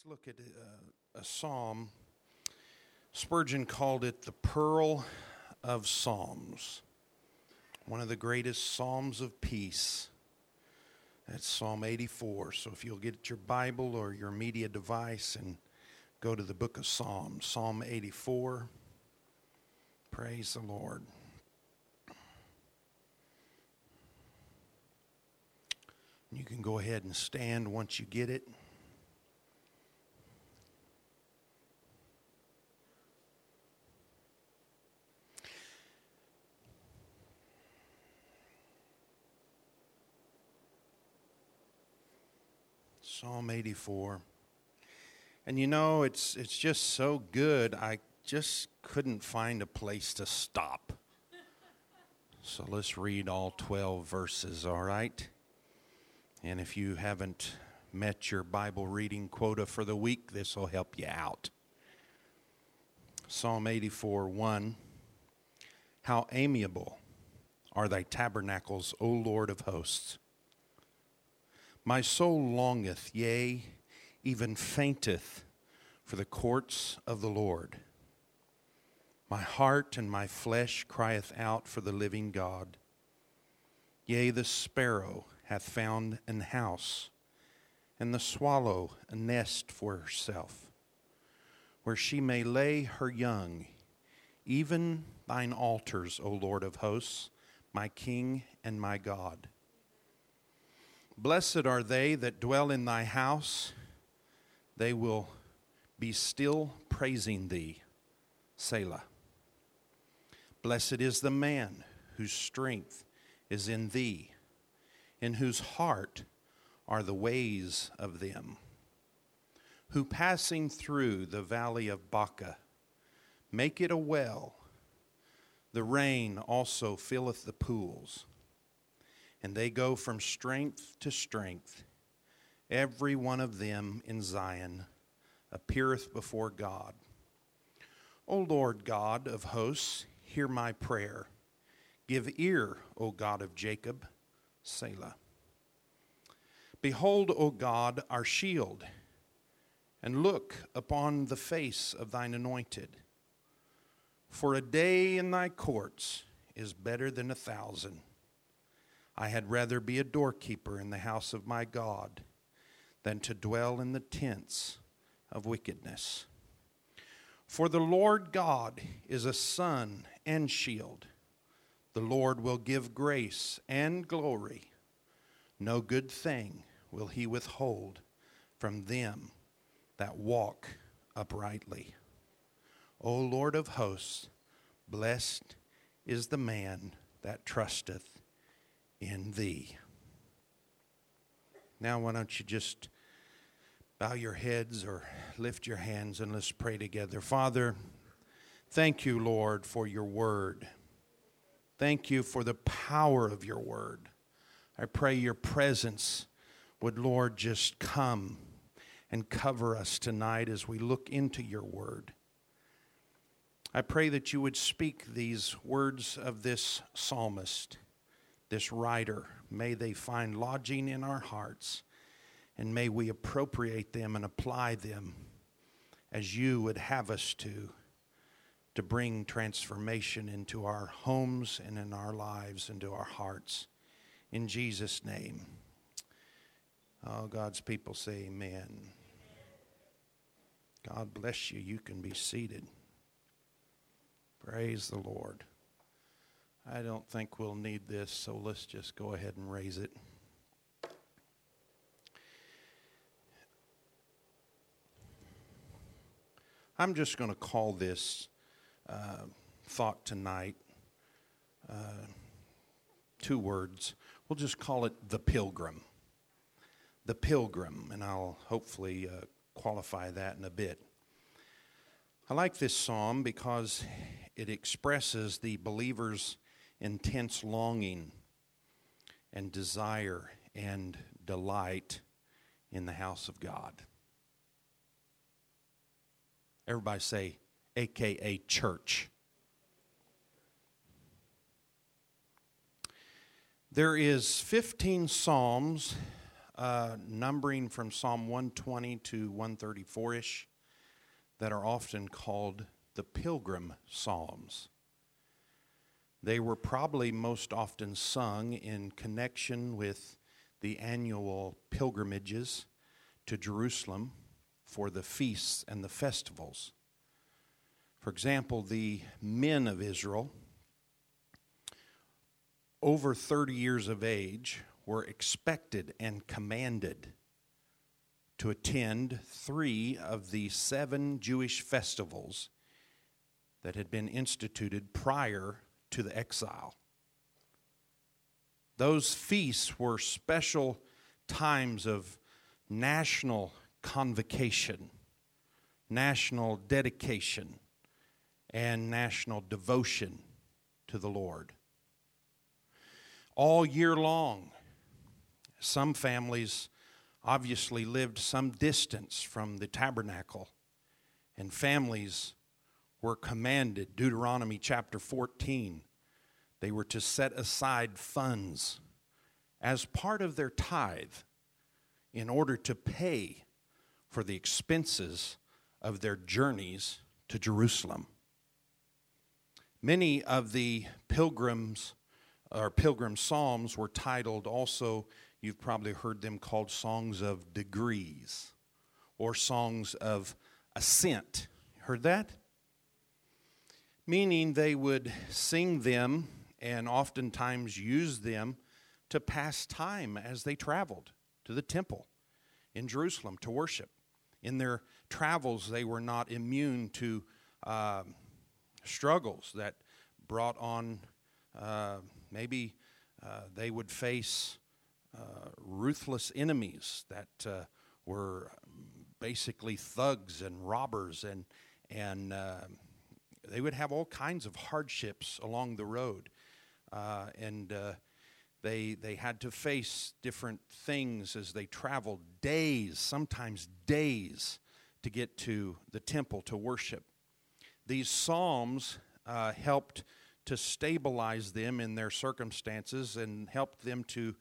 look at a psalm. Spurgeon called it the Pearl of Psalms, one of the greatest psalms of peace. That's Psalm 84. So if you'll get your Bible or your media device and go to the book of Psalms, Psalm 84. Praise the Lord. You can go ahead and stand once you get it. Psalm 84. And you know, it's just so good, I just couldn't find a place to stop. So let's read all 12 verses, all right? And if you haven't met your Bible reading quota for the week, this will help you out. Psalm 84, 1. How amiable are thy tabernacles, O Lord of hosts! My soul longeth, yea, even fainteth for the courts of the Lord. My heart and my flesh crieth out for the living God. Yea, the sparrow hath found an house, and the swallow a nest for herself, where she may lay her young, even thine altars, O Lord of hosts, my King and my God. Blessed are they that dwell in thy house, they will be still praising thee. Selah. Blessed is the man whose strength is in thee, in whose heart are the ways of them, who passing through the valley of Baca make it a well. The rain also filleth the pools, and they go from strength to strength. Every one of them in Zion appeareth before God. O Lord God of hosts, hear my prayer. Give ear, O God of Jacob. Selah. Behold, O God, our shield, and look upon the face of thine anointed. For a day in thy courts is better than 1,000. I had rather be a doorkeeper in the house of my God than to dwell in the tents of wickedness. For the Lord God is a sun and shield. The Lord will give grace and glory. No good thing will he withhold from them that walk uprightly. O Lord of hosts, blessed is the man that trusteth in thee. Now why don't you just bow your heads or lift your hands and let's pray together. Father, thank you, Lord, for your word. Thank you for the power of your word. I pray your presence would, Lord, just come and cover us tonight as we look into your word. I pray that you would speak these words of this psalmist, this writer. May they find lodging in our hearts, and may we appropriate them and apply them as you would have us to bring transformation into our homes and in our lives, into our hearts. In Jesus' name. Oh, God's people say amen. God bless you. You can be seated. Praise the Lord. I don't think we'll need this, so let's just go ahead and raise it. I'm just going to call this thought tonight 2 words. We'll just call it the pilgrim. The pilgrim, and I'll hopefully qualify that in a bit. I like this psalm because it expresses the believer's intense longing and desire and delight in the house of God. Everybody say, AKA church. There is 15 psalms numbering from Psalm 120 to 134-ish, that are often called the Pilgrim Psalms. They were probably most often sung in connection with the annual pilgrimages to Jerusalem for the feasts and the festivals. For example, the men of Israel, over 30 years of age, were expected and commanded to attend 3 of the 7 Jewish festivals that had been instituted prior to the exile. Those feasts were special times of national convocation, national dedication, and national devotion to the Lord. All year long, some families obviously lived some distance from the tabernacle, and families were commanded, Deuteronomy chapter 14, they were to set aside funds as part of their tithe in order to pay for the expenses of their journeys to Jerusalem. Many of the pilgrim psalms were titled also, you've probably heard them called songs of degrees or songs of ascent. Heard that? Meaning they would sing them and oftentimes use them to pass time as they traveled to the temple in Jerusalem to worship. In their travels, they were not immune to struggles that brought on maybe they would face ruthless enemies that were basically thugs and robbers, and they would have all kinds of hardships along the road, and they had to face different things as they traveled, days, sometimes days, to get to the temple to worship. These psalms helped to stabilize them in their circumstances and helped them to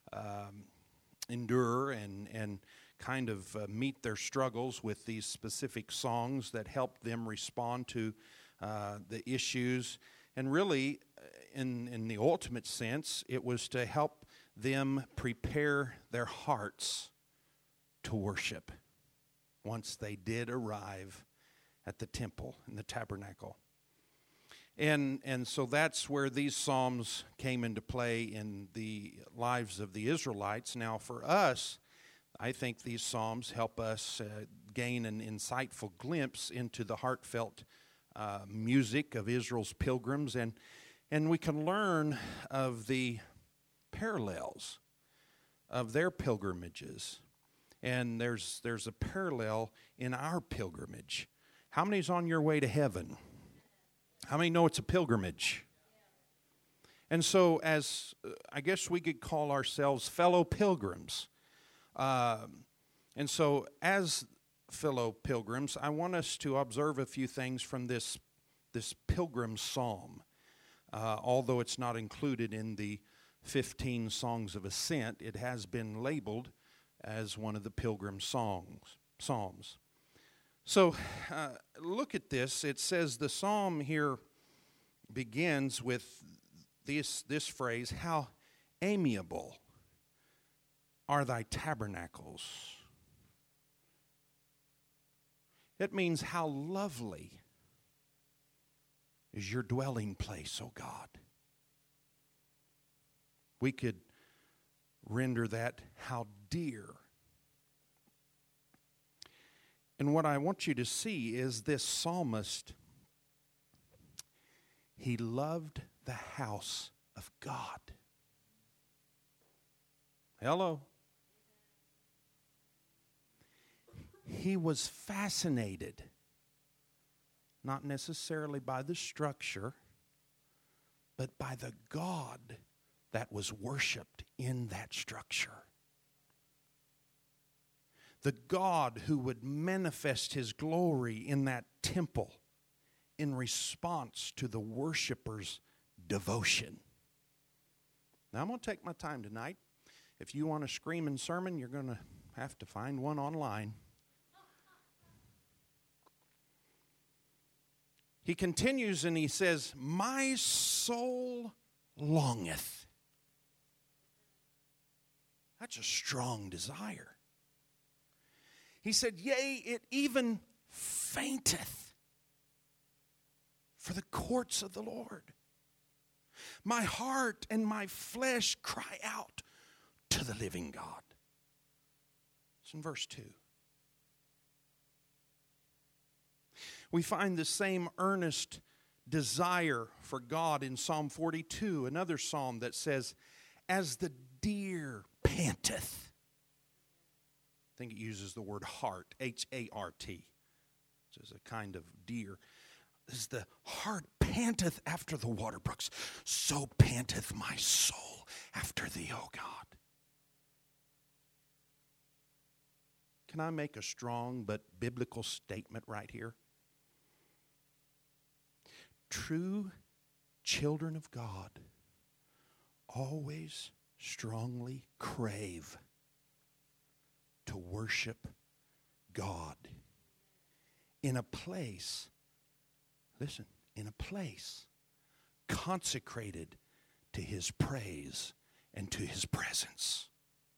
endure and kind of meet their struggles with these specific songs that helped them respond to the issues. And really, in the ultimate sense, it was to help them prepare their hearts to worship once they did arrive at the temple and the tabernacle. And so that's where these psalms came into play in the lives of the Israelites. Now for us, I think these psalms help us gain an insightful glimpse into the heartfelt music of Israel's pilgrims, and we can learn of the parallels of their pilgrimages. And there's a parallel in our pilgrimage. How many's on your way to heaven? How many know it's a pilgrimage? And so as I guess we could call ourselves fellow pilgrims. And so as fellow pilgrims, I want us to observe a few things from this pilgrim psalm. Although it's not included in the 15 songs of ascent, it has been labeled as one of the pilgrim psalms. So look at this. It says the psalm here begins with this phrase, "How amiable are thy tabernacles." It means how lovely is your dwelling place, O God. We could render that, how dear. And what I want you to see is this psalmist, he loved the house of God. Hello. He was fascinated, not necessarily by the structure, but by the God that was worshiped in that structure. The God who would manifest His glory in that temple in response to the worshippers' devotion. Now I'm going to take my time tonight If you want a screaming sermon, you're going to have to find one online. He continues and he says, my soul longeth. That's a strong desire. He said, yea, it even fainteth for the courts of the Lord. My heart and my flesh cry out to the living God. It's in verse 2. We find the same earnest desire for God in Psalm 42, another psalm that says, as the deer panteth. I think it uses the word hart, H-A-R-T. This is a kind of deer. As the hart panteth after the water brooks, so panteth my soul after thee, O God. Can I make a strong but biblical statement right here? True children of God always strongly crave to worship God in a place, listen, in a place consecrated to His praise and to His presence.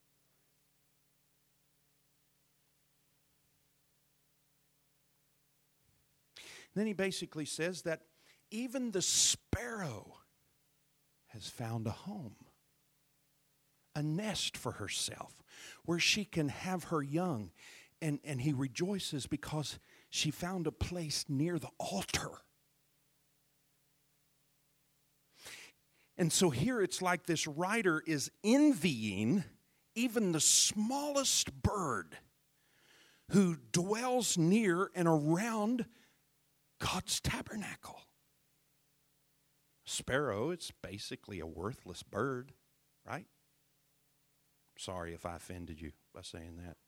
And then he basically says that even the sparrow has found a home, a nest for herself, where she can have her young. And he rejoices because she found a place near the altar. And so here it's like this writer is envying even the smallest bird who dwells near and around God's tabernacle. Sparrow, it's basically a worthless bird, right? Sorry if I offended you by saying that.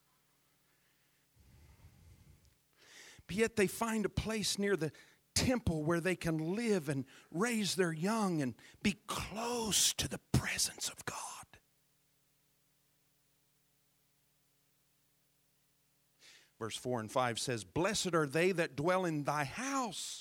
But yet they find a place near the temple where they can live and raise their young and be close to the presence of God. Verse 4 and 5 says, blessed are they that dwell in thy house.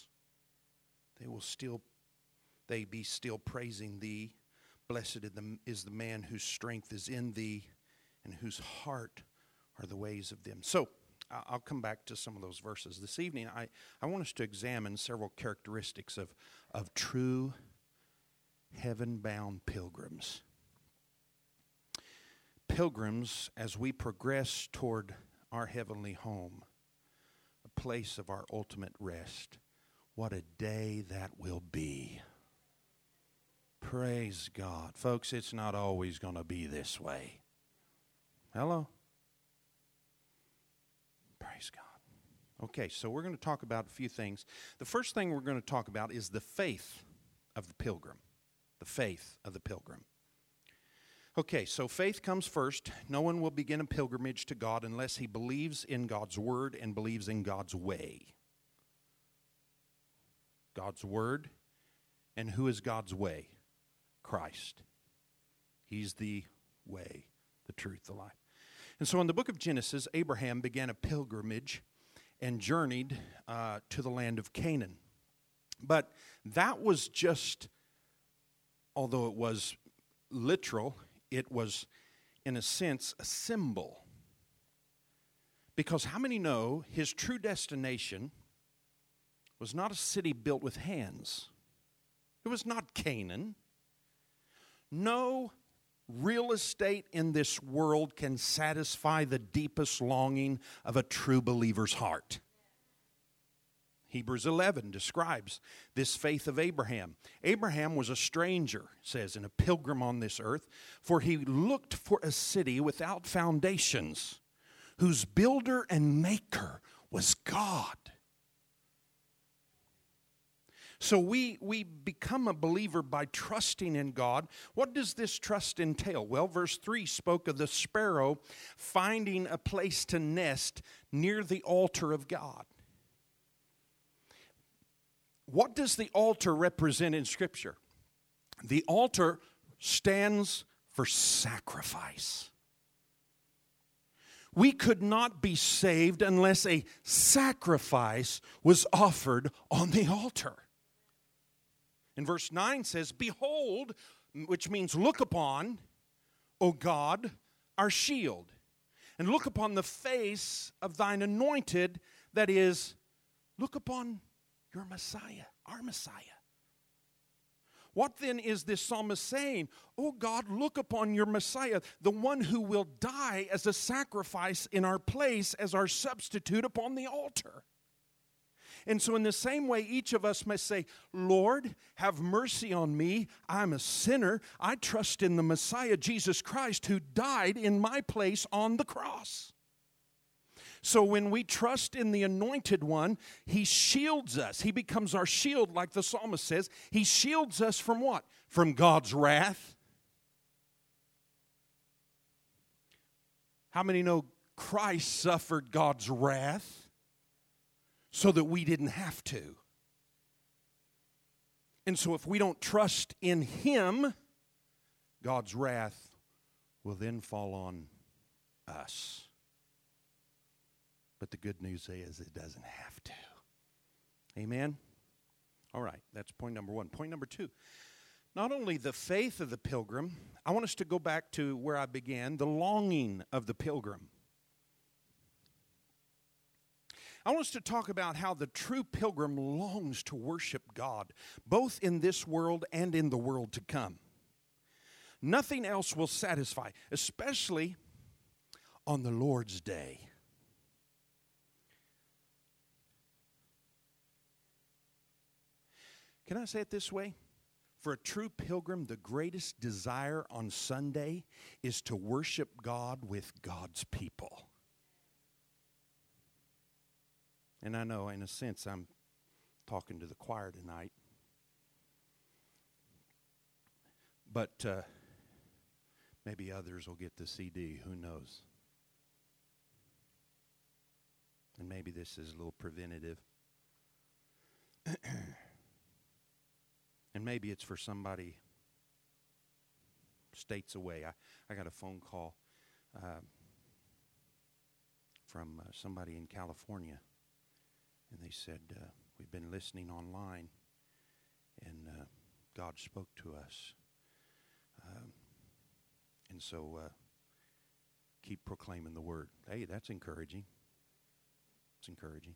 They be still praising thee. Blessed is the man whose strength is in thee and whose heart are the ways of them. So, I'll come back to some of those verses. This evening, I want us to examine several characteristics of true heaven-bound pilgrims. Pilgrims, as we progress toward our heavenly home, a place of our ultimate rest. What a day that will be. Praise God. Folks, it's not always going to be this way. Hello? Praise God. Okay, so we're going to talk about a few things. The first thing we're going to talk about is the faith of the pilgrim. The faith of the pilgrim. Okay, so faith comes first. No one will begin a pilgrimage to God unless he believes in God's word and believes in God's way. God's word. And who is God's way? Christ. He's the way, the truth, the life. And so in the book of Genesis, Abraham began a pilgrimage and journeyed to the land of Canaan. But that was just, although it was literal, it was, in a sense, a symbol. Because how many know his true destination was not a city built with hands? It was not Canaan. No real estate in this world can satisfy the deepest longing of a true believer's heart. Hebrews 11 describes this faith of Abraham. Abraham was a stranger, it says, and a pilgrim on this earth, for he looked for a city without foundations, whose builder and maker was God. So we become a believer by trusting in God. What does this trust entail? Well, verse 3 spoke of the sparrow finding a place to nest near the altar of God. What does the altar represent in Scripture? The altar stands for sacrifice. We could not be saved unless a sacrifice was offered on the altar. And verse 9 says, "Behold," which means look upon, "O God, our shield, and look upon the face of thine anointed," that is, look upon your Messiah, our Messiah. What then is this psalmist saying? "Oh God, look upon your Messiah, the one who will die as a sacrifice in our place as our substitute upon the altar." And so in the same way, each of us must say, "Lord, have mercy on me. I'm a sinner. I trust in the Messiah, Jesus Christ, who died in my place on the cross." So when we trust in the Anointed One, He shields us. He becomes our shield, like the psalmist says. He shields us from what? From God's wrath. How many know Christ suffered God's wrath so that we didn't have to? And so if we don't trust in Him, God's wrath will then fall on us. But the good news is it doesn't have to. Amen? All right, that's point number one. Point number two, not only the faith of the pilgrim, I want us to go back to where I began, the longing of the pilgrim. I want us to talk about how the true pilgrim longs to worship God, both in this world and in the world to come. Nothing else will satisfy, especially on the Lord's day. Can I say it this way? For a true pilgrim, the greatest desire on Sunday is to worship God with God's people. And I know, in a sense, I'm talking to the choir tonight. But maybe others will get the CD. Who knows? And maybe this is a little preventative. And maybe it's for somebody states away. I got a phone call from somebody in California. And they said, we've been listening online, and God spoke to us. And so keep proclaiming the word. Hey, that's encouraging. It's encouraging.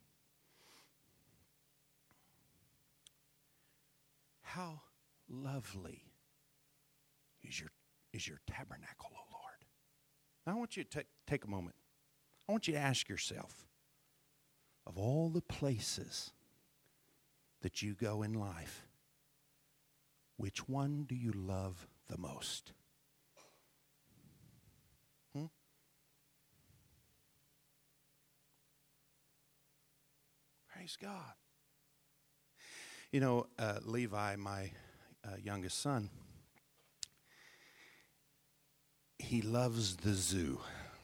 How lovely is your tabernacle, O Lord. Now I want you to take a moment. I want you to ask yourself, of all the places that you go in life, which one do you love the most? Praise God. You know, Levi, my youngest son, he loves the zoo.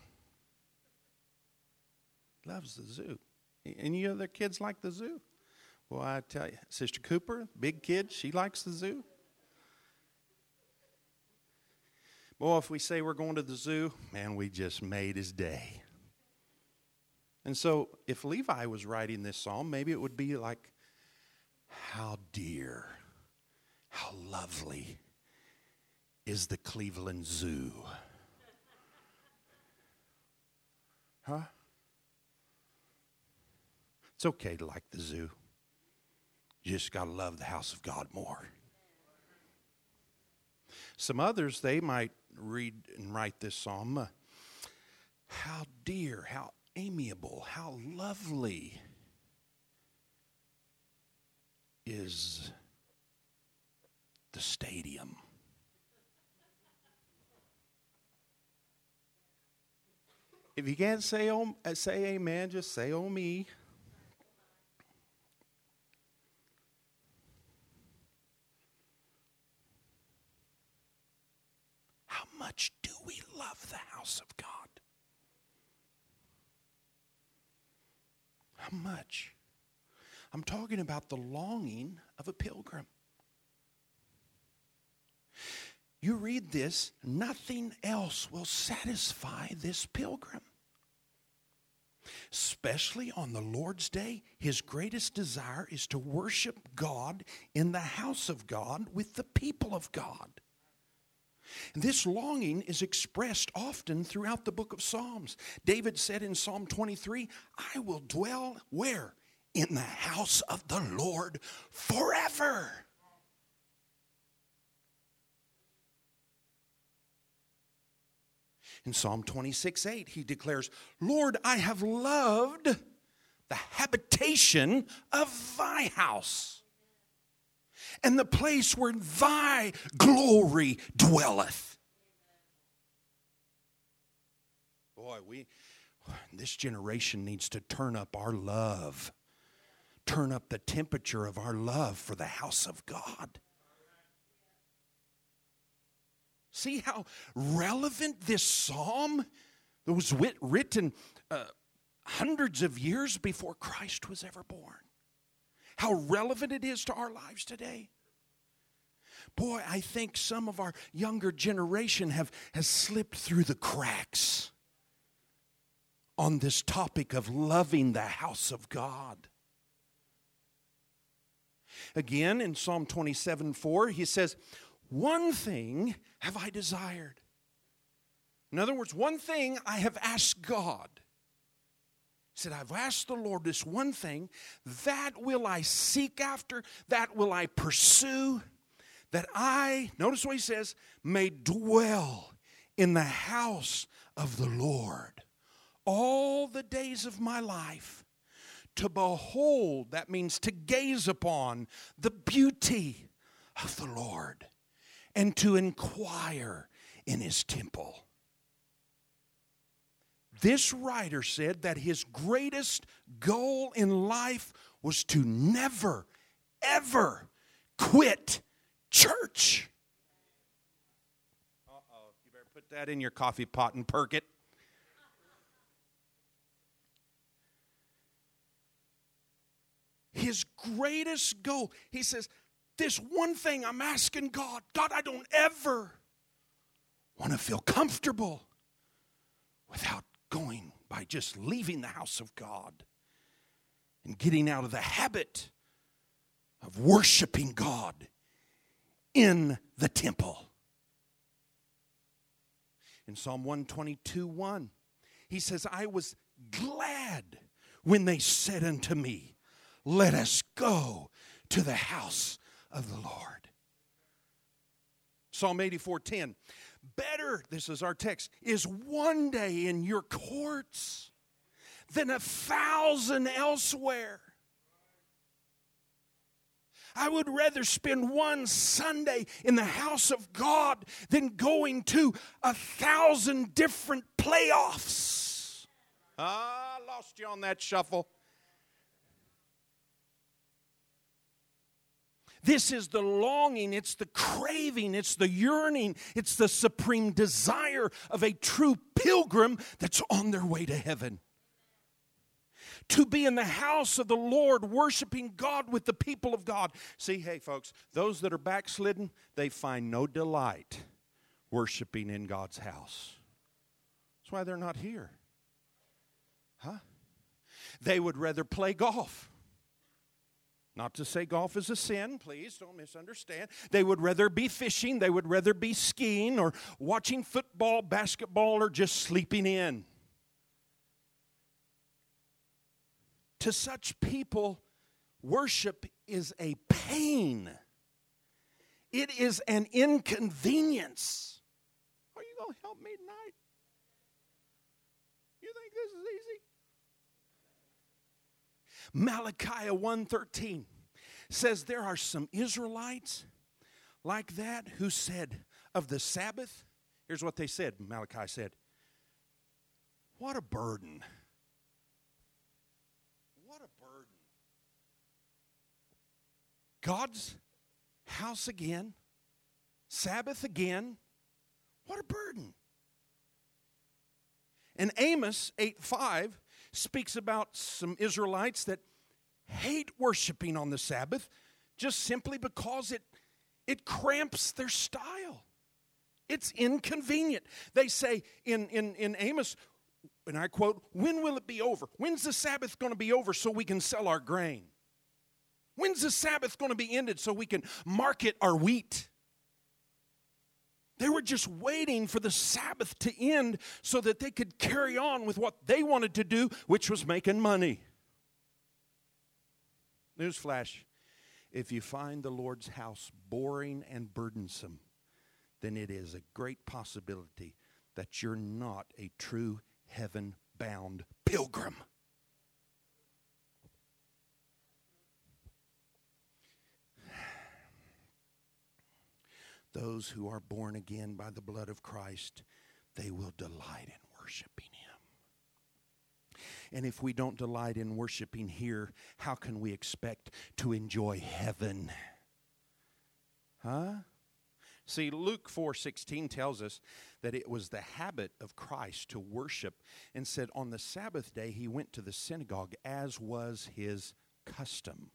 Loves the zoo. Any other kids like the zoo? Well, I tell you, Sister Cooper, big kid, she likes the zoo. Boy, if we say we're going to the zoo, man, we just made his day. And so if Levi was writing this psalm, maybe it would be like, how dear, how lovely is the Cleveland Zoo. Huh? It's okay to like the zoo. You just got to love the house of God more. Some others, they might read and write this psalm. How dear, how amiable, how lovely is the stadium. If you can't say amen, just say oh me. How much do we love the house of God? How much? I'm talking about the longing of a pilgrim. You read this, nothing else will satisfy this pilgrim. Especially on the Lord's Day, his greatest desire is to worship God in the house of God with the people of God. And this longing is expressed often throughout the book of Psalms. David said in Psalm 23, I will dwell where? In the house of the Lord forever. In Psalm 26:8, he declares, Lord, I have loved the habitation of thy house, and the place where thy glory dwelleth. Boy, this generation needs to turn up our love. Turn up the temperature of our love for the house of God. See how relevant this psalm that was written hundreds of years before Christ was ever born. How relevant it is to our lives today. Boy, I think some of our younger generation has slipped through the cracks on this topic of loving the house of God. Again, in Psalm 27:4, he says, one thing have I desired. In other words, one thing I have asked God. He said, I've asked the Lord this one thing, that will I seek after, that will I pursue, that I, notice what he says, may dwell in the house of the Lord all the days of my life, to behold, that means to gaze upon the beauty of the Lord, and to inquire in his temple. This writer said that his greatest goal in life was to never, ever quit church. Uh-oh, you better put that in your coffee pot and perk it. His greatest goal, he says, this one thing I'm asking God, God, I don't ever want to feel comfortable without going by just leaving the house of God and getting out of the habit of worshiping God in the temple. In Psalm 122:1, he says, I was glad when they said unto me, let us go to the house of the Lord. Psalm 84:10. Better, this is our text, is one day in your courts than 1,000 elsewhere. I would rather spend one Sunday in the house of God than going to 1,000 different playoffs. I lost you on that shuffle. This is the longing, it's the craving, it's the yearning, it's the supreme desire of a true pilgrim that's on their way to heaven. To be in the house of the Lord, worshiping God with the people of God. See, hey folks, those that are backslidden, they find no delight worshiping in God's house. That's why they're not here. Huh? They would rather play golf. Not to say golf is a sin, please don't misunderstand. They would rather be fishing, they would rather be skiing or watching football, basketball, or just sleeping in. To such people, worship is a pain. It is an inconvenience. Are you going to help me tonight? You think this is easy? Malachi 1:13 says there are some Israelites like that who said of the Sabbath, here's what they said, Malachi said, what a burden. What a burden. God's house again, Sabbath again, what a burden. And Amos 8:5 speaks about some Israelites that hate worshiping on the Sabbath just simply because it cramps their style. It's inconvenient. They say in Amos, and I quote, when will it be over? When's the Sabbath going to be over so we can sell our grain? When's the Sabbath going to be ended so we can market our wheat? They were just waiting for the Sabbath to end so that they could carry on with what they wanted to do, which was making money. Newsflash, if you find the Lord's house boring and burdensome, then it is a great possibility that you're not a true heaven-bound pilgrim. Those who are born again by the blood of Christ, they will delight in worshiping Him. And if we don't delight in worshiping here, how can we expect to enjoy heaven? Huh? See, Luke 4:16 tells us that it was the habit of Christ to worship, and said on the Sabbath day He went to the synagogue as was His custom.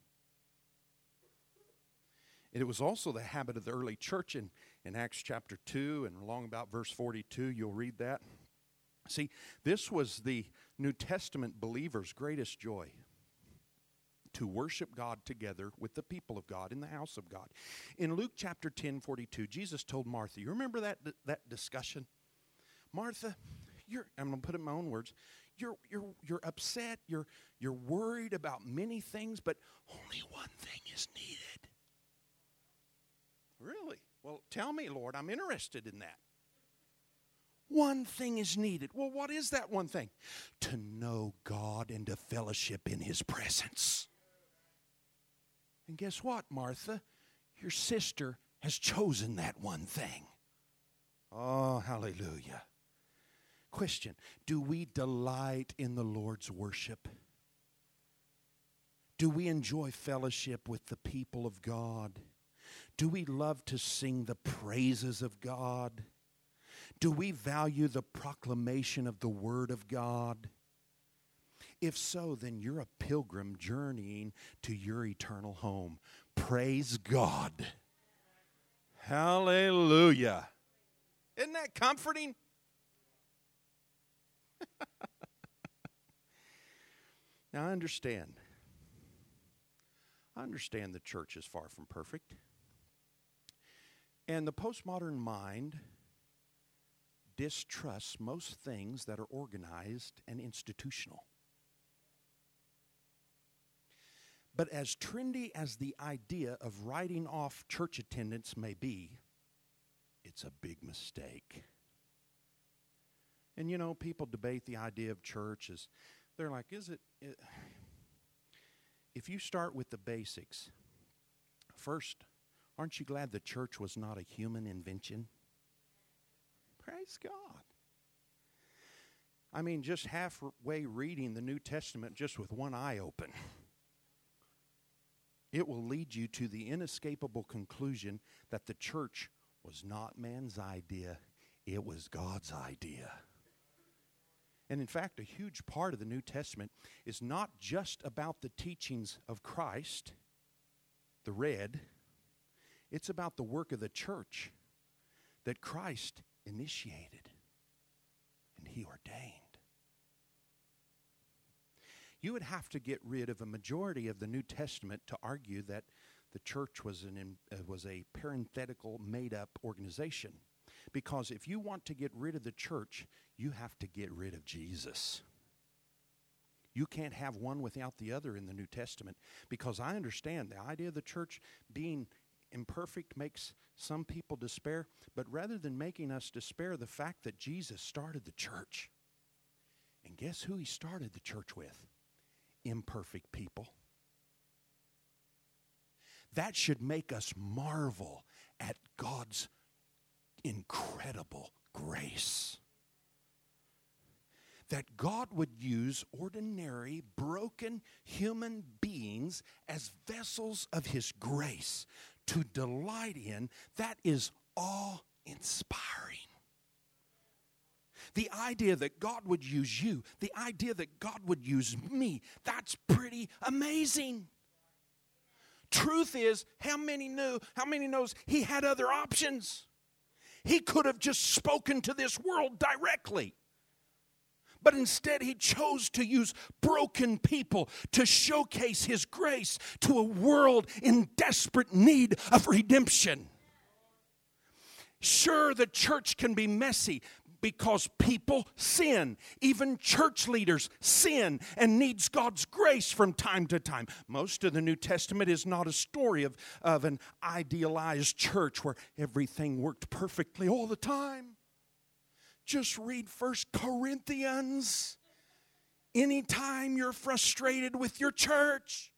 It was also the habit of the early church in Acts chapter 2 and along about verse 42, you'll read that. See, this was the New Testament believers' greatest joy, to worship God together with the people of God in the house of God. In Luke chapter 10:42, Jesus told Martha, you remember that discussion? Martha, I'm going to put it in my own words, you're upset, you're worried about many things, but only one thing is needed. Really? Well, tell me, Lord, I'm interested in that. One thing is needed. Well, what is that one thing? To know God and to fellowship in His presence. And guess what, Martha? Your sister has chosen that one thing. Oh, hallelujah. Question, do we delight in the Lord's worship? Do we enjoy fellowship with the people of God? Do we love to sing the praises of God? Do we value the proclamation of the Word of God? If so, then you're a pilgrim journeying to your eternal home. Praise God. Hallelujah. Isn't that comforting? Now, I understand the church is far from perfect. And the postmodern mind distrusts most things that are organized and institutional. But as trendy as the idea of writing off church attendance may be, it's a big mistake. And you know, people debate the idea of church as, they're like, if you start with the basics, first, aren't you glad the church was not a human invention? Praise God. I mean, just halfway reading the New Testament just with one eye open, it will lead you to the inescapable conclusion that the church was not man's idea, it was God's idea. And in fact, a huge part of the New Testament is not just about the teachings of Christ, the red. It's about the work of the church that Christ initiated and He ordained. You would have to get rid of a majority of the New Testament to argue that the church was a parenthetical, made-up organization. Because if you want to get rid of the church, you have to get rid of Jesus. You can't have one without the other in the New Testament. Because I understand the idea of the church being imperfect makes some people despair. But rather than making us despair, the fact that Jesus started the church. And guess who He started the church with? Imperfect people. That should make us marvel at God's incredible grace. That God would use ordinary, broken human beings as vessels of His grace to delight in, that is awe-inspiring. The idea that God would use you, the idea that God would use me, that's pretty amazing. Truth is, how many knows He had other options? He could have just spoken to this world directly. But instead, He chose to use broken people to showcase His grace to a world in desperate need of redemption. Sure, the church can be messy because people sin. Even church leaders sin and needs God's grace from time to time. Most of the New Testament is not a story of an idealized church where everything worked perfectly all the time. Just read 1 Corinthians anytime you're frustrated with your church.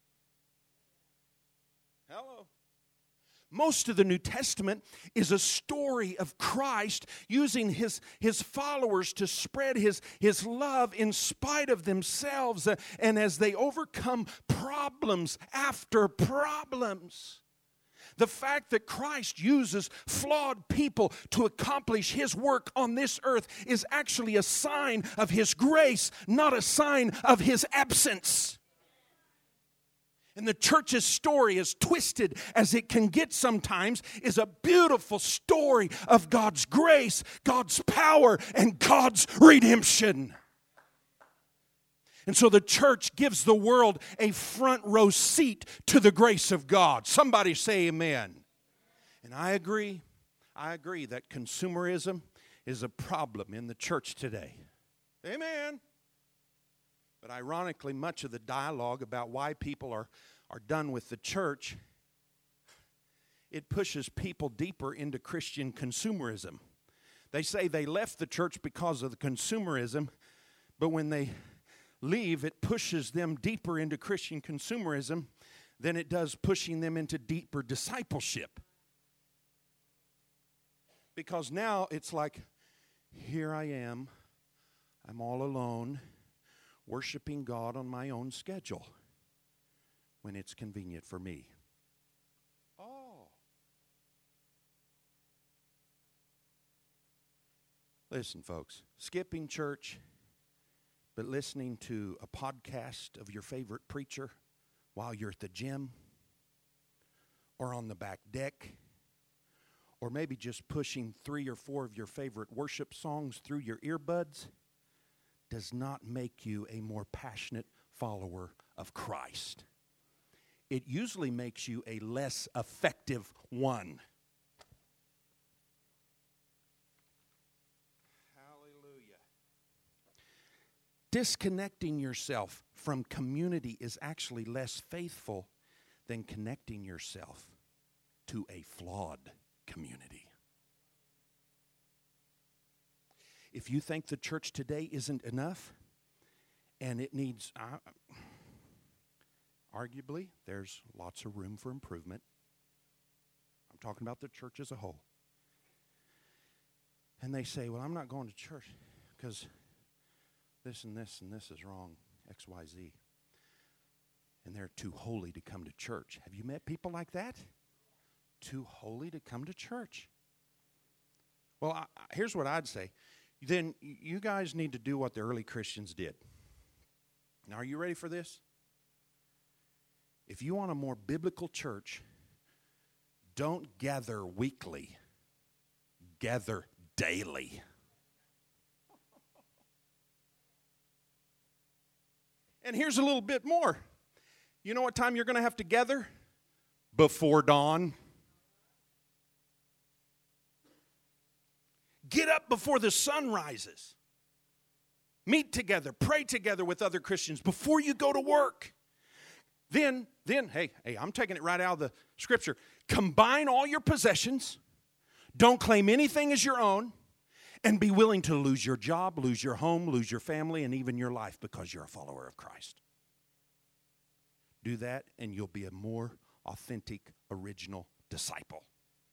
Hello. Most of the New Testament is a story of Christ using his followers to spread his love in spite of themselves and as they overcome problems after problems. The fact that Christ uses flawed people to accomplish His work on this earth is actually a sign of His grace, not a sign of His absence. And the church's story, as twisted as it can get sometimes, is a beautiful story of God's grace, God's power, and God's redemption. And so the church gives the world a front row seat to the grace of God. Somebody say amen. And I agree that consumerism is a problem in the church today. Amen. But ironically, much of the dialogue about why people are done with the church, it pushes people deeper into Christian consumerism. They say they left the church because of the consumerism, but when they leave, it pushes them deeper into Christian consumerism than it does pushing them into deeper discipleship. Because now it's like, here I am, I'm all alone, worshiping God on my own schedule when it's convenient for me. Oh. Listen, folks, skipping church but listening to a podcast of your favorite preacher while you're at the gym or on the back deck, or maybe just pushing 3 or 4 of your favorite worship songs through your earbuds does not make you a more passionate follower of Christ. It usually makes you a less effective one. Hallelujah. Disconnecting yourself from community is actually less faithful than connecting yourself to a flawed community. If you think the church today isn't enough and it needs, arguably, there's lots of room for improvement. I'm talking about the church as a whole. And they say, well, I'm not going to church because this and this and this is wrong, X, Y, Z. And they're too holy to come to church. Have you met people like that? Too holy to come to church. Well, here's what I'd say. Then you guys need to do what the early Christians did. Now, are you ready for this? If you want a more biblical church, don't gather weekly. Gather daily. And here's a little bit more. You know what time you're going to have to gather? Before dawn. Get up before the sun rises. Meet together, pray together with other Christians before you go to work. Then, hey, I'm taking it right out of the scripture. Combine all your possessions. Don't claim anything as your own. And be willing to lose your job, lose your home, lose your family, and even your life because you're a follower of Christ. Do that, and you'll be a more authentic, original disciple.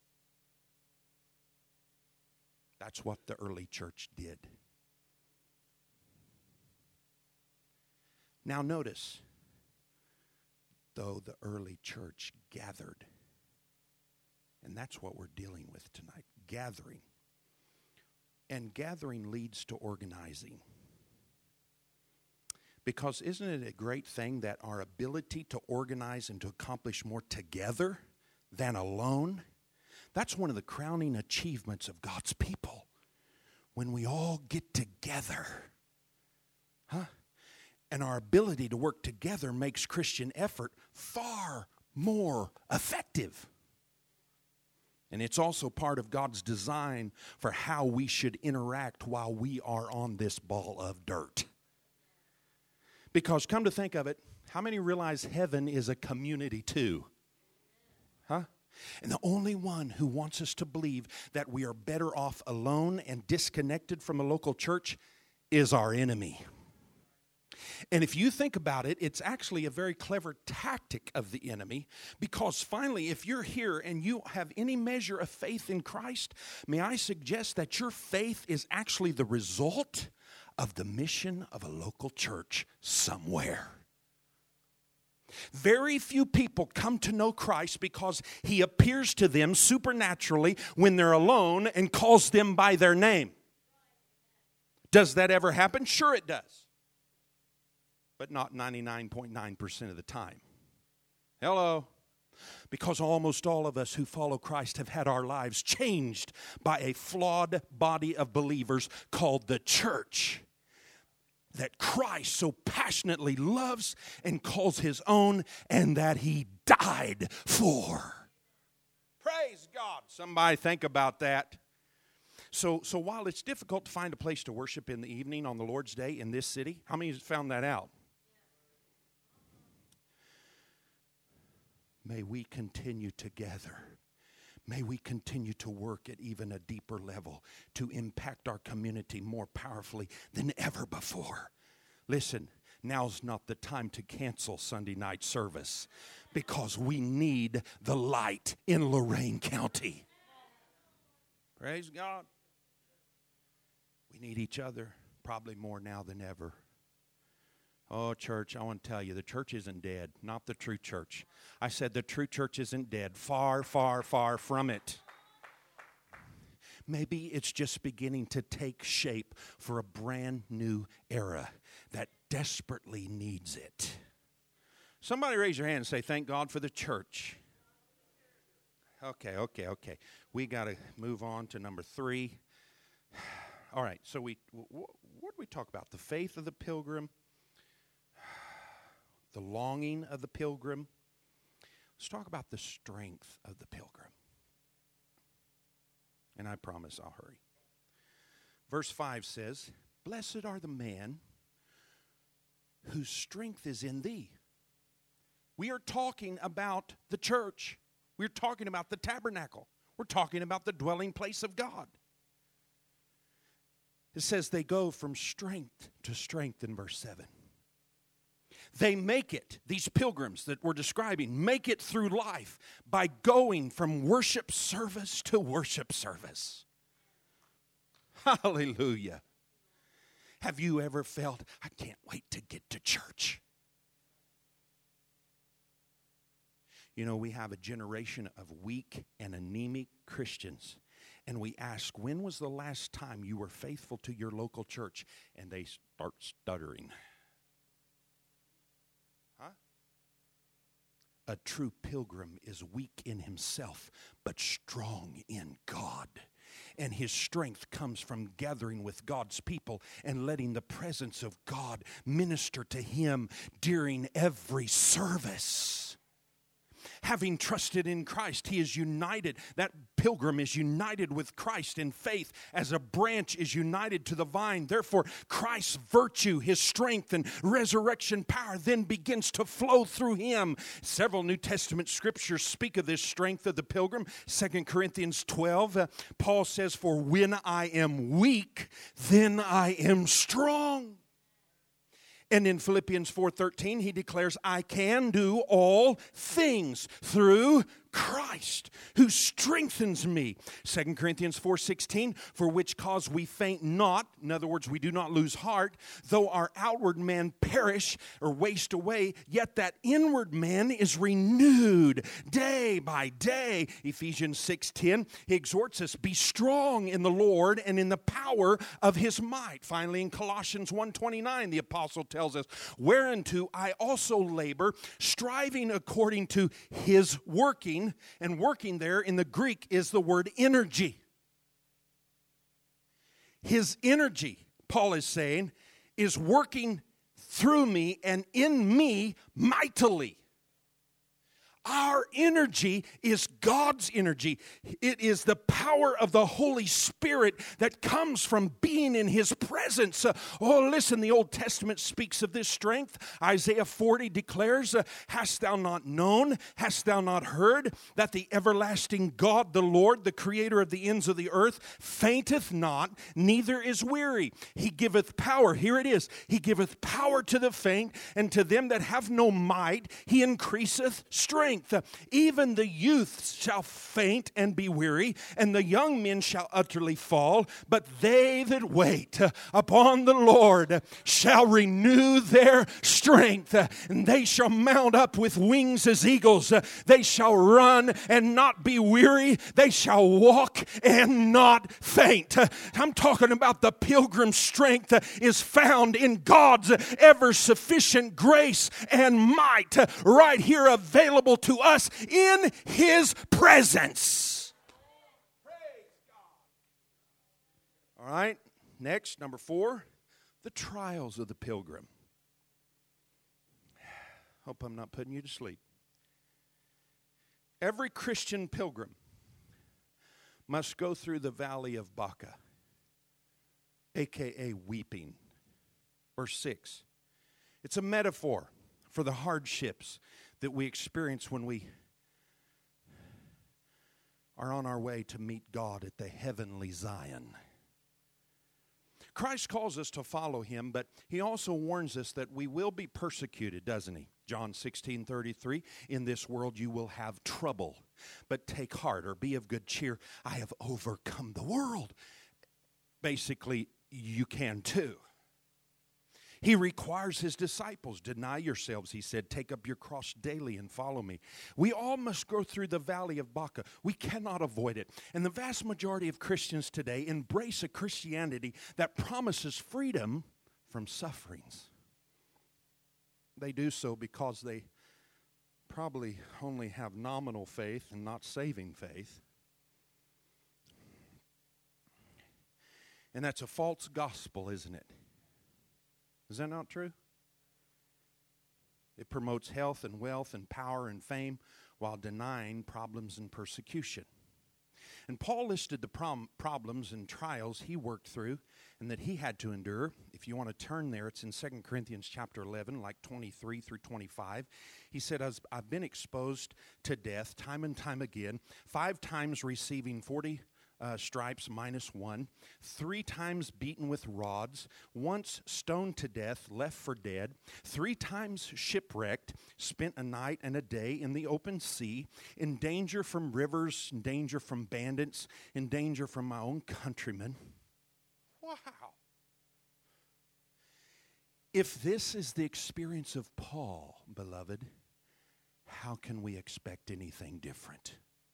That's what the early church did. Now notice, though the early church gathered, and that's what we're dealing with tonight, gathering. And gathering leads to organizing. Because isn't it a great thing that our ability to organize and to accomplish more together than alone? That's one of the crowning achievements of God's people. When we all get together. And our ability to work together makes Christian effort far more effective. And it's also part of God's design for how we should interact while we are on this ball of dirt. Because come to think of it, how many realize heaven is a community too? And the only one who wants us to believe that we are better off alone and disconnected from a local church is our enemy. And if you think about it, it's actually a very clever tactic of the enemy, because finally, if you're here and you have any measure of faith in Christ, may I suggest that your faith is actually the result of the mission of a local church somewhere. Very few people come to know Christ because He appears to them supernaturally when they're alone and calls them by their name. Does that ever happen? Sure it does. But not 99.9% of the time. Hello? Because almost all of us who follow Christ have had our lives changed by a flawed body of believers called the church, that Christ so passionately loves and calls His own, and that He died for. Praise God. Somebody think about that. So while it's difficult to find a place to worship in the evening on the Lord's Day in this city, how many have found that out? May we continue together. May we continue to work at even a deeper level to impact our community more powerfully than ever before. Listen, now's not the time to cancel Sunday night service, because we need the light in Lorain County. Praise God. We need each other probably more now than ever. Oh, church, I want to tell you, the church isn't dead. Not the true church. I said the true church isn't dead. Far, far, far from it. Maybe it's just beginning to take shape for a brand new era that desperately needs it. Somebody raise your hand and say, thank God for the church. Okay. We got to move on to number 3. All right, so what did we talk about? The faith of the pilgrim. The longing of the pilgrim. Let's talk about the strength of the pilgrim. And I promise I'll hurry. Verse 5 says, blessed are the men whose strength is in thee. We are talking about the church. We're talking about the tabernacle. We're talking about the dwelling place of God. It says they go from strength to strength in verse 7. They make it, these pilgrims that we're describing, make it through life by going from worship service to worship service. Hallelujah. Have you ever felt, I can't wait to get to church? You know, we have a generation of weak and anemic Christians. And we ask, when was the last time you were faithful to your local church? And they start stuttering. A true pilgrim is weak in himself, but strong in God. And his strength comes from gathering with God's people and letting the presence of God minister to him during every service. Having trusted in Christ, he is united. That pilgrim is united with Christ in faith as a branch is united to the vine. Therefore, Christ's virtue, his strength and resurrection power then begins to flow through him. Several New Testament scriptures speak of this strength of the pilgrim. 2 Corinthians 12, Paul says, for when I am weak, then I am strong. And in Philippians 4:13, he declares, I can do all things through Christ who strengthens me. 2 Corinthians 4:16, for which cause we faint not. In other words, we do not lose heart. Though our outward man perish or waste away, yet that inward man is renewed day by day. Ephesians 6:10, he exhorts us, be strong in the Lord and in the power of his might. Finally, in Colossians 1:29, the apostle tells us, whereunto I also labor, striving according to his working working, and working there in the Greek is the word energy. His energy, Paul is saying, is working through me and in me mightily. Our energy is God's energy. It is the power of the Holy Spirit that comes from being in His presence. Listen, the Old Testament speaks of this strength. Isaiah 40 declares, hast thou not known, hast thou not heard, that the everlasting God, the Lord, the creator of the ends of the earth, fainteth not, neither is weary. He giveth power. Here it is. He giveth power to the faint, and to them that have no might, He increaseth strength. Even the youths shall faint and be weary, and the young men shall utterly fall. But they that wait upon the Lord shall renew their strength, and they shall mount up with wings as eagles. They shall run and not be weary. They shall walk and not faint. I'm talking about the pilgrim strength is found in God's ever-sufficient grace and might right here available to us in His presence. All right, next, number 4, the trials of the pilgrim. Hope I'm not putting you to sleep. Every Christian pilgrim must go through the valley of Baca, a.k.a. weeping. Verse 6. It's a metaphor for the hardships that we experience when we are on our way to meet God at the heavenly Zion. Christ calls us to follow Him, but He also warns us that we will be persecuted, doesn't He? John 16:33, in this world you will have trouble, but take heart or be of good cheer. I have overcome the world. Basically, you can too. He requires His disciples, deny yourselves, He said, take up your cross daily and follow me. We all must go through the valley of Baca. We cannot avoid it. And the vast majority of Christians today embrace a Christianity that promises freedom from sufferings. They do so because they probably only have nominal faith and not saving faith. And that's a false gospel, isn't it? Is that not true? It promotes health and wealth and power and fame while denying problems and persecution. And Paul listed the problems and trials he worked through and that he had to endure. If you want to turn there, it's in 2 Corinthians chapter 11, like 23 through 25. He said, I've been exposed to death time and time again, 5 times receiving 40 stripes minus 1, 3 times beaten with rods, once stoned to death, left for dead, 3 times shipwrecked, spent a night and a day in the open sea, in danger from rivers, in danger from bandits, in danger from my own countrymen. Wow. If this is the experience of Paul, beloved, how can we expect anything different?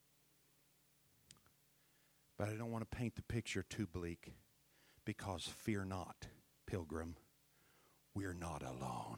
But I don't want to paint the picture too bleak, because fear not, pilgrim, we're not alone.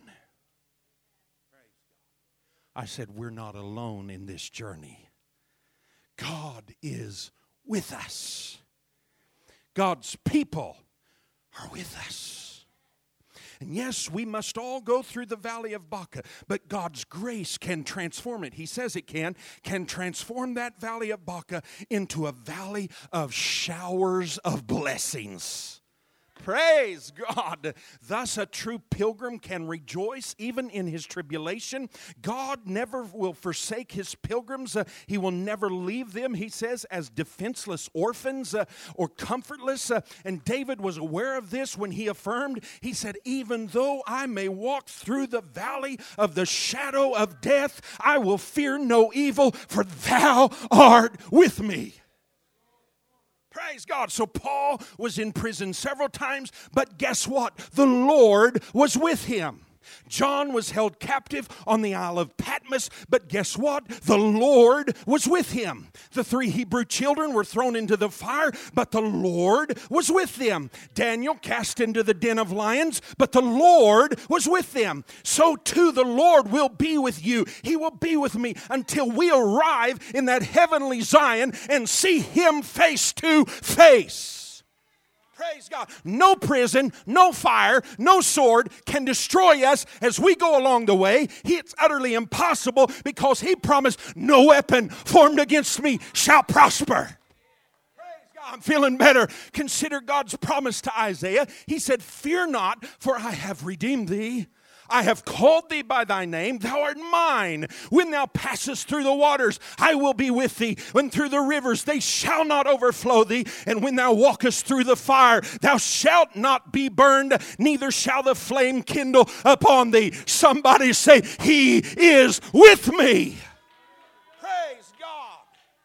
I said we're not alone in this journey. God is with us. God's people are with us. And yes, we must all go through the valley of Baca, but God's grace can transform it. He says it can transform that valley of Baca into a valley of showers of blessings. Praise God. Thus a true pilgrim can rejoice even in his tribulation. God never will forsake His pilgrims. He will never leave them, He says, as defenseless orphans or comfortless. And David was aware of this when he affirmed, he said, even though I may walk through the valley of the shadow of death, I will fear no evil, for Thou art with me. Praise God. So Paul was in prison several times, but guess what? The Lord was with him. John was held captive on the Isle of Patmos, but guess what? The Lord was with him. The 3 Hebrew children were thrown into the fire, but the Lord was with them. Daniel cast into the den of lions, but the Lord was with them. So too the Lord will be with you. He will be with me until we arrive in that heavenly Zion and see Him face to face. Praise God. No prison, no fire, no sword can destroy us as we go along the way. It's utterly impossible because He promised, no weapon formed against me shall prosper. Praise God. I'm feeling better. Consider God's promise to Isaiah. He said, fear not, for I have redeemed thee. I have called thee by thy name, thou art mine. When thou passest through the waters, I will be with thee. When through the rivers, they shall not overflow thee. And when thou walkest through the fire, thou shalt not be burned, neither shall the flame kindle upon thee. Somebody say, He is with me. Praise God.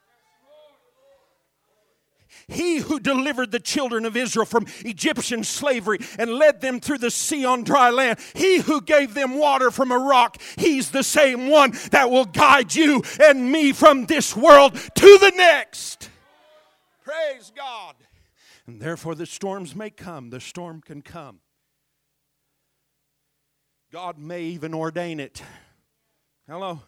He who delivered the children of Israel from Egyptian slavery and led them through the sea on dry land. He who gave them water from a rock. He's the same one that will guide you and me from this world to the next. Praise God. And therefore the storms may come. The storm can come. God may even ordain it. Hello?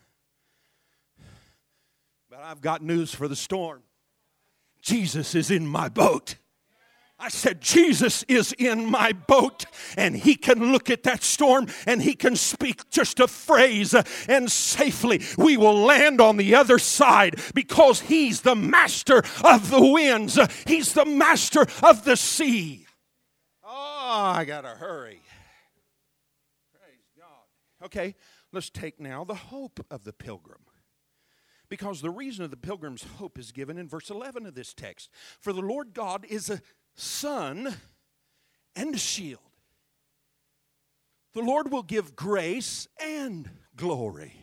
But I've got news for the storm. Jesus is in my boat. I said, Jesus is in my boat, and He can look at that storm and He can speak just a phrase, and safely we will land on the other side because He's the master of the winds. He's the master of the sea. Oh, I gotta hurry. Praise God. Okay, let's take now the hope of the pilgrim. Because the reason of the pilgrim's hope is given in verse 11 of this text. For the Lord God is a sun and a shield. The Lord will give grace and glory.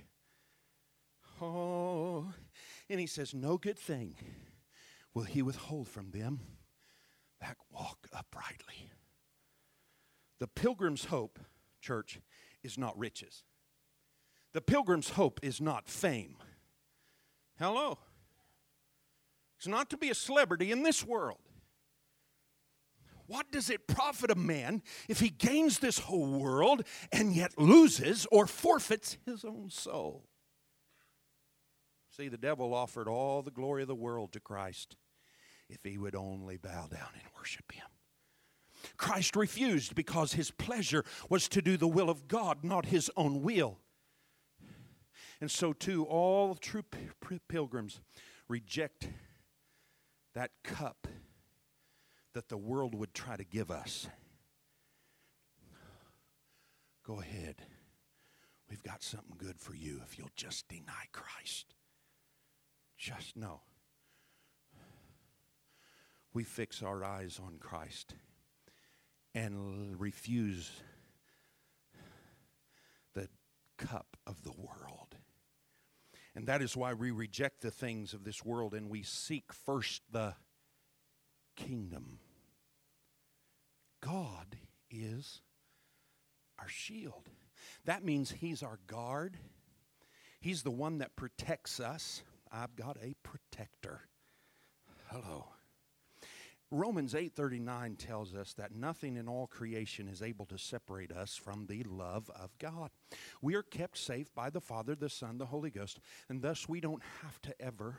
Oh, and He says, no good thing will He withhold from them that walk uprightly. The pilgrim's hope, church, is not riches. The pilgrim's hope is not fame. Hello. It's not to be a celebrity in this world. What does it profit a man if he gains this whole world and yet loses or forfeits his own soul? See, the devil offered all the glory of the world to Christ if he would only bow down and worship Him. Christ refused because His pleasure was to do the will of God, not His own will. And so too, all true pilgrims reject that cup that the world would try to give us. Go ahead. We've got something good for you if you'll just deny Christ. Just no. We fix our eyes on Christ and refuse the cup of the world. And that is why we reject the things of this world and we seek first the kingdom. God is our shield. That means He's our guard. He's the one that protects us. I've got a protector. Hello. Romans 8:39 tells us that nothing in all creation is able to separate us from the love of God. We are kept safe by the Father, the Son, the Holy Ghost, and thus we don't have to ever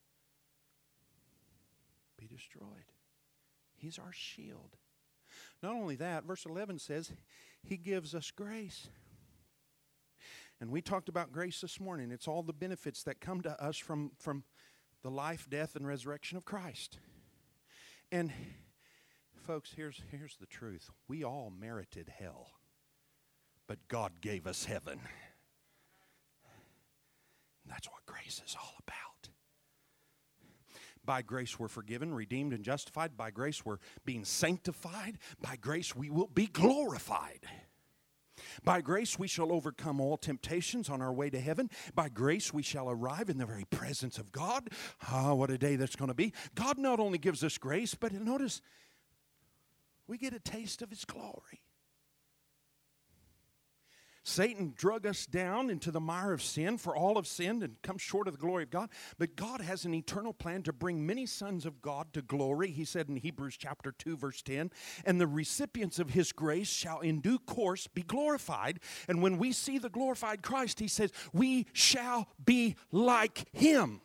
be destroyed. He's our shield. Not only that, verse 11 says He gives us grace. And we talked about grace this morning. It's all the benefits that come to us from the life, death, and resurrection of Christ. And, folks, here's the truth. We all merited hell, but God gave us heaven. And that's what grace is all about. By grace we're forgiven, redeemed, and justified. By grace we're being sanctified. By grace we will be glorified. By grace we shall overcome all temptations on our way to heaven. By grace we shall arrive in the very presence of God. Ah, what a day that's going to be. God not only gives us grace, but notice, we get a taste of His glory. Satan drug us down into the mire of sin, for all have sinned and come short of the glory of God. But God has an eternal plan to bring many sons of God to glory. He said in Hebrews chapter 2, verse 10, and the recipients of his grace shall in due course be glorified. And when we see the glorified Christ, he says, we shall be like him.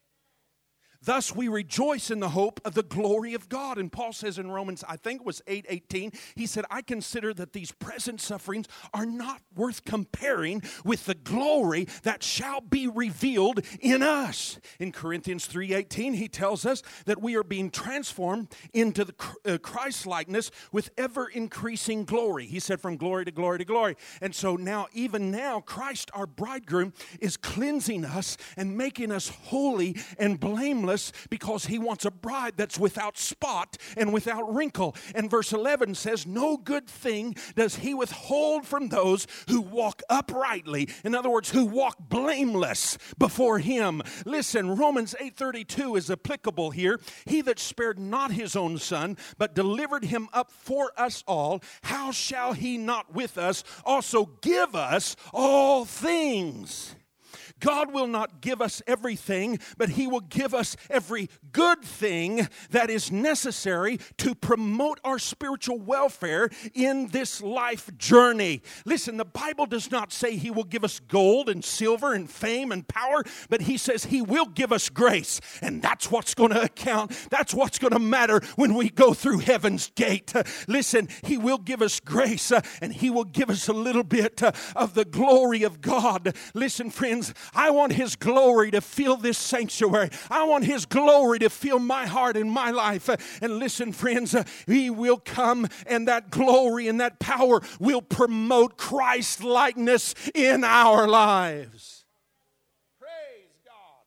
Thus we rejoice in the hope of the glory of God. And Paul says in Romans, I think it was 8:18, he said, I consider that these present sufferings are not worth comparing with the glory that shall be revealed in us. In Corinthians 3:18, he tells us that we are being transformed into the Christ-likeness with ever-increasing glory. He said from glory to glory to glory. And so now, even now, Christ, our bridegroom, is cleansing us and making us holy and blameless, because he wants a bride that's without spot and without wrinkle. And verse 11 says, no good thing does he withhold from those who walk uprightly. In other words, who walk blameless before him. Listen, Romans 8:32 is applicable here. He that spared not his own son, but delivered him up for us all, how shall he not with us also give us all things? God will not give us everything, but he will give us every good thing that is necessary to promote our spiritual welfare in this life journey. Listen, the Bible does not say he will give us gold and silver and fame and power, but he says he will give us grace. And that's what's going to account. That's what's going to matter when we go through heaven's gate. Listen, he will give us grace, and he will give us a little bit of the glory of God. Listen, friends, I want his glory to fill this sanctuary. I want his glory to fill my heart and my life. And listen, friends, he will come, and that glory and that power will promote Christ likeness in our lives. Praise God.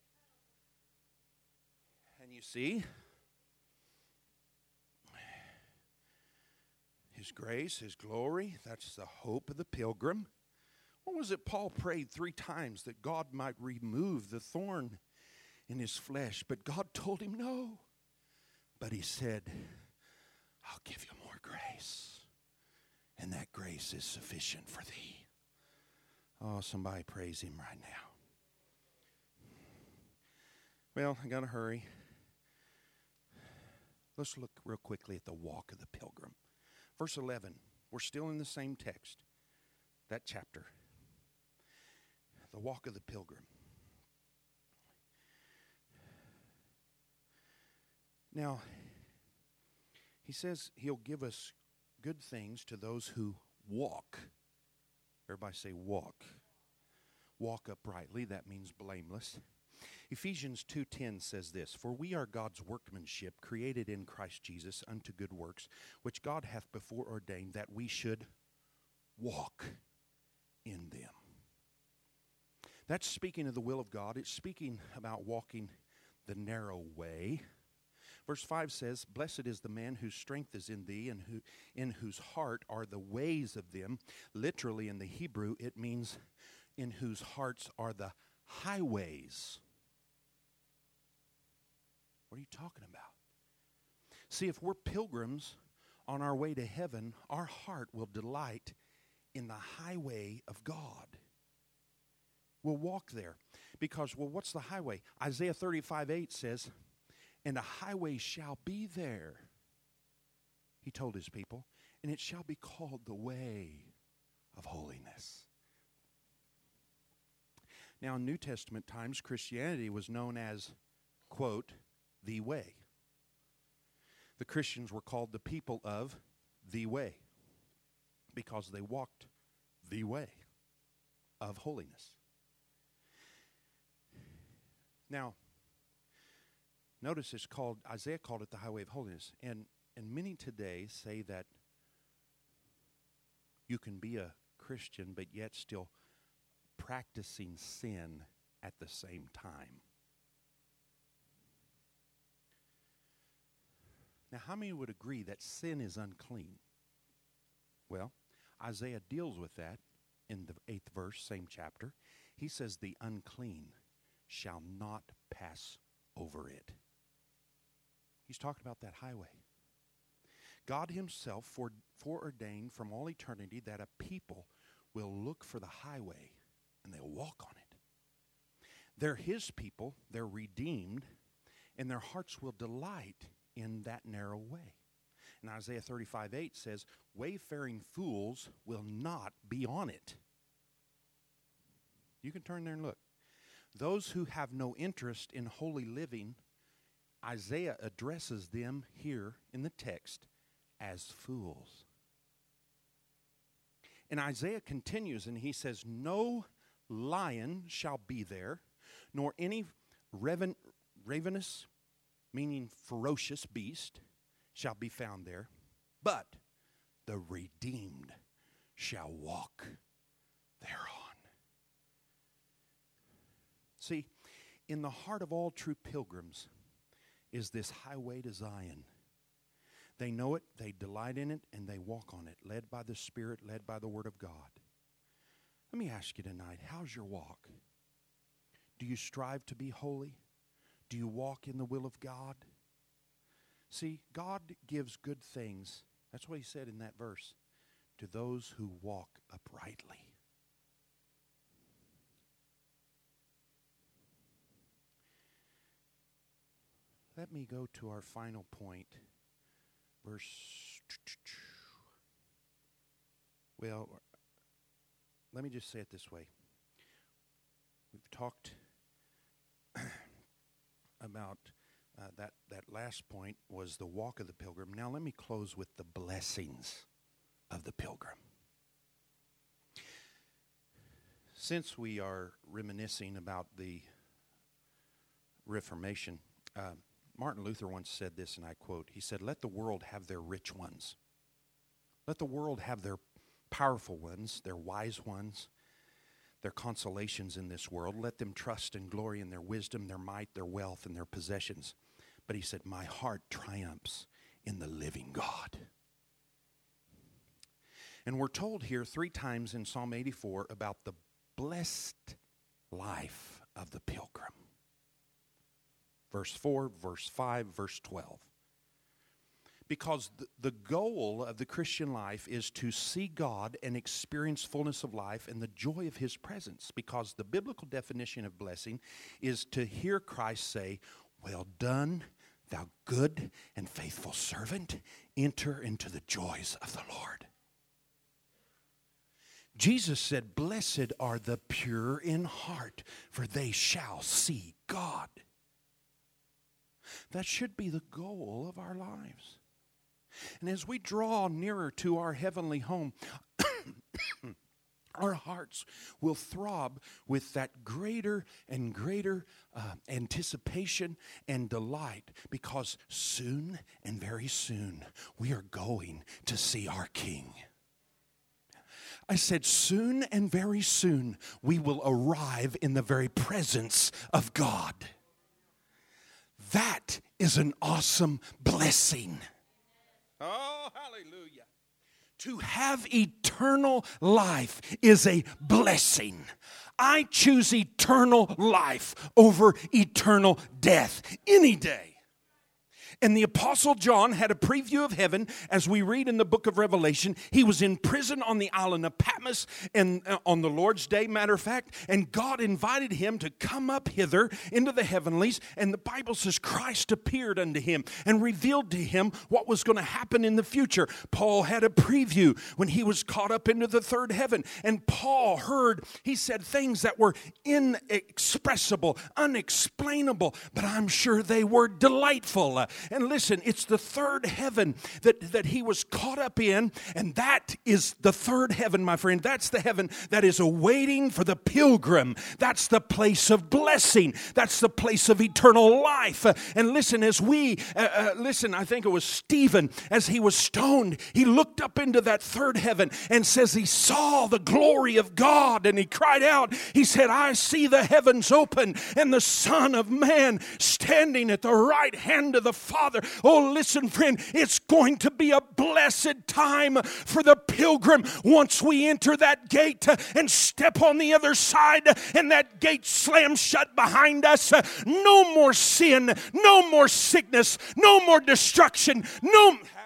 And you see, his grace, his glory, that's the hope of the pilgrim. What was it Paul prayed 3 times? That God might remove the thorn in his flesh. But God told him no. But he said, I'll give you more grace. And that grace is sufficient for thee. Oh, somebody praise him right now. Well, I got to hurry. Let's look real quickly at the walk of the pilgrim. Verse 11. We're still in the same text. That chapter. The walk of the pilgrim. Now, he says he'll give us good things to those who walk. Everybody say walk. Walk uprightly. That means blameless. Ephesians 2:10 says this, for we are God's workmanship, created in Christ Jesus unto good works, which God hath before ordained that we should walk in them. That's speaking of the will of God. It's speaking about walking the narrow way. Verse 5 says, blessed is the man whose strength is in thee, and in whose heart are the ways of them. Literally in the Hebrew, it means in whose hearts are the highways. What are you talking about? See, if we're pilgrims on our way to heaven, our heart will delight in the highway of God. We'll walk there. Because, well, what's the highway? Isaiah 35:8 says, and a highway shall be there, he told his people, and it shall be called the way of holiness. Now, in New Testament times, Christianity was known as, quote, the way. The Christians were called the people of the way because they walked the way of holiness. Now, notice it's called, Isaiah called it the highway of holiness. And many today say that you can be a Christian but yet still practicing sin at the same time. Now, how many would agree that sin is unclean? Well, Isaiah deals with that in the 8th verse, same chapter. He says, the unclean shall not pass over it. He's talking about that highway. God himself foreordained from all eternity that a people will look for the highway and they'll walk on it. They're His people, they're redeemed, and their hearts will delight in that narrow way. And Isaiah 35:8 says, wayfaring fools will not be on it. You can turn there and look. Those who have no interest in holy living, Isaiah addresses them here in the text as fools. And Isaiah continues and he says, no lion shall be there, nor any ravenous, meaning ferocious beast, shall be found there, but the redeemed shall walk thereon. See, in the heart of all true pilgrims is this highway to Zion. They know it, they delight in it, and they walk on it, led by the Spirit, led by the Word of God. Let me ask you tonight, how's your walk? Do you strive to be holy? Do you walk in the will of God? See, God gives good things. That's what He said in that verse. To those who walk uprightly. Let me go to our final point. Let me just say it this way. We've talked about that last point was the walk of the pilgrim. Now let me close with the blessings of the pilgrim. Since we are reminiscing about the Reformation, Martin Luther once said this, and I quote, he said, let the world have their rich ones. Let the world have their powerful ones, their wise ones, their consolations in this world. Let them trust and glory in their wisdom, their might, their wealth, and their possessions. But he said, my heart triumphs in the living God. And we're told here 3 times in Psalm 84 about the blessed life of the pilgrim. Verse 4, verse 5, verse 12. Because the goal of the Christian life is to see God and experience fullness of life and the joy of His presence. Because the biblical definition of blessing is to hear Christ say, well done, thou good and faithful servant, enter into the joys of the Lord. Jesus said, blessed are the pure in heart, for they shall see God. That should be the goal of our lives. And as we draw nearer to our heavenly home, our hearts will throb with that greater and greater anticipation and delight, because soon and very soon we are going to see our King. I said soon and very soon we will arrive in the very presence of God. That is an awesome blessing. Oh, hallelujah. To have eternal life is a blessing. I choose eternal life over eternal death any day. And the Apostle John had a preview of heaven as we read in the book of Revelation. He was in prison on the island of Patmos and on the Lord's day, matter of fact. And God invited him to come up hither into the heavenlies. And the Bible says Christ appeared unto him and revealed to him what was going to happen in the future. Paul had a preview when he was caught up into the third heaven. And Paul heard, he said things that were inexpressible, unexplainable, but I'm sure they were delightful. And listen, it's the third heaven that he was caught up in, and that is the third heaven, my friend. That's the heaven that is awaiting for the pilgrim. That's the place of blessing. That's the place of eternal life. And listen, as we, I think it was Stephen, as he was stoned, he looked up into that third heaven and says he saw the glory of God, and he cried out, he said, I see the heavens open and the Son of Man standing at the right hand of the Father. Oh, listen, friend, it's going to be a blessed time for the pilgrim once we enter that gate and step on the other side and that gate slams shut behind us. No more sin, no more sickness, no more destruction, no... Hallelujah.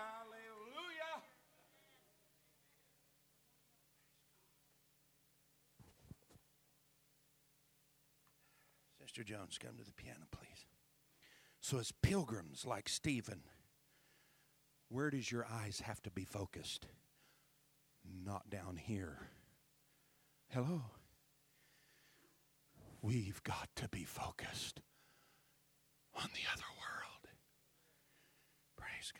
Sister Jones, come to the piano, please. So as pilgrims like Stephen, where does your eyes have to be focused? Not down here. Hello? We've got to be focused on the other world. Praise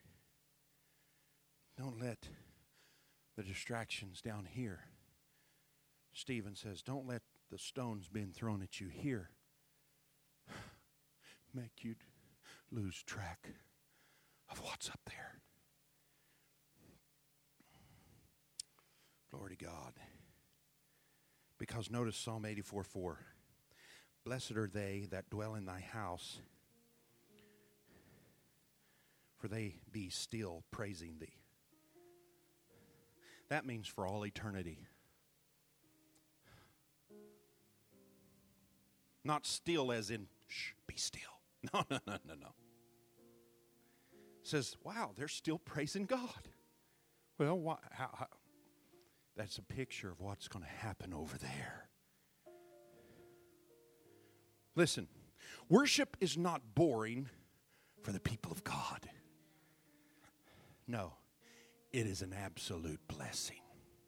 God. Don't let the distractions down here. Stephen says, don't let the stones being thrown at you here make you lose track of what's up there. Glory to God. Because notice Psalm 84:4. Blessed are they that dwell in thy house, for they be still praising thee. That means for all eternity. Not still as in, shh, be still. No. It says, wow, they're still praising God. Well, how? That's a picture of what's going to happen over there. Listen, worship is not boring for the people of God. No, it is an absolute blessing.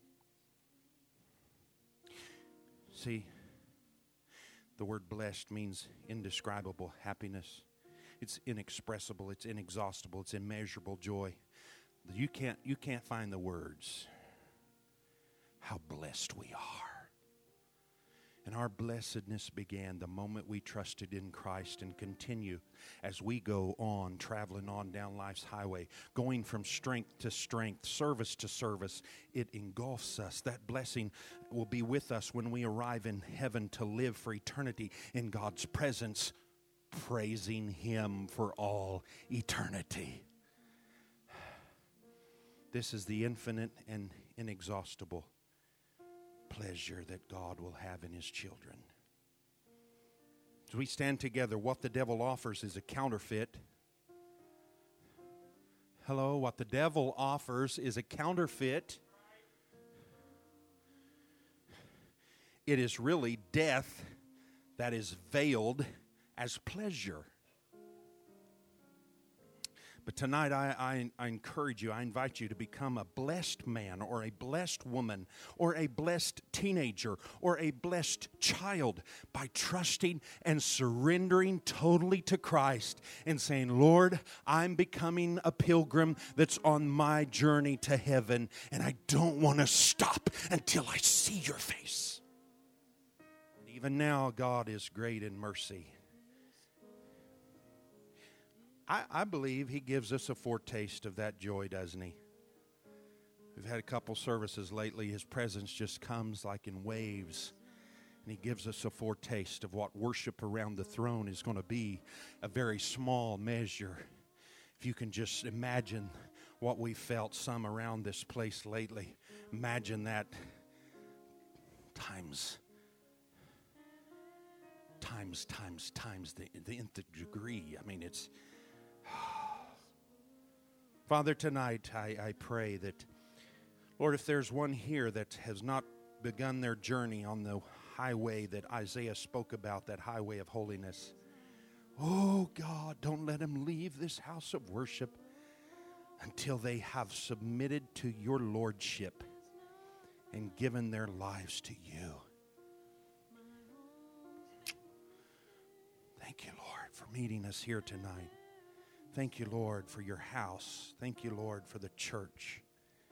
See, the word blessed means indescribable happiness. It's inexpressible, it's inexhaustible, it's immeasurable joy. You can't find the words how blessed we are. And our blessedness began the moment we trusted in Christ, and continue as we go on, traveling on down life's highway, going from strength to strength, service to service. It engulfs us. That blessing will be with us when we arrive in heaven to live for eternity in God's presence, praising Him for all eternity. This is the infinite and inexhaustible pleasure that God will have in His children. As we stand together, what the devil offers is a counterfeit. Hello, what the devil offers is a counterfeit. It is really death that is veiled as pleasure. But tonight I encourage you, I invite you to become a blessed man or a blessed woman or a blessed teenager or a blessed child by trusting and surrendering totally to Christ and saying, Lord, I'm becoming a pilgrim that's on my journey to heaven, and I don't want to stop until I see your face. And even now, God is great in mercy. I believe He gives us a foretaste of that joy, doesn't He? We've had a couple services lately. His presence just comes like in waves. And He gives us a foretaste of what worship around the throne is going to be, a very small measure. If you can just imagine what we felt some around this place lately. Imagine that times the nth degree. I mean, it's... Father, tonight I pray that, Lord, if there's one here that has not begun their journey on the highway that Isaiah spoke about, that highway of holiness, oh God, don't let them leave this house of worship until they have submitted to your lordship and given their lives to you. Thank you, Lord, for meeting us here tonight. Thank you, Lord, for your house. Thank you, Lord, for the church.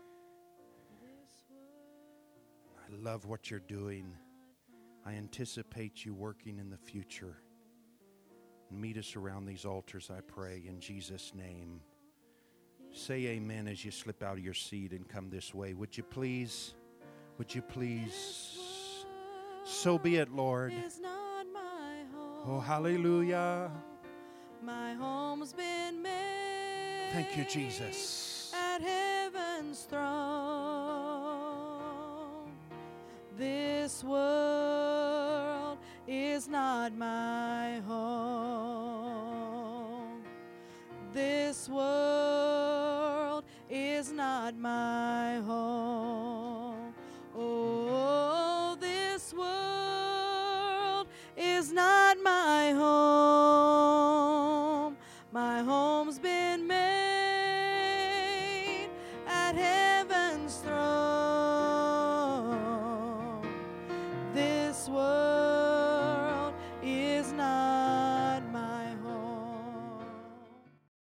I love what you're doing. I anticipate you working in the future. Meet us around these altars, I pray, in Jesus' name. Say amen as you slip out of your seat and come this way. Would you please? Would you please? So be it, Lord. Oh, hallelujah. My home's been made. Thank you, Jesus. At heaven's throne. This world is not my home. This world is not my home. Oh, this world is not that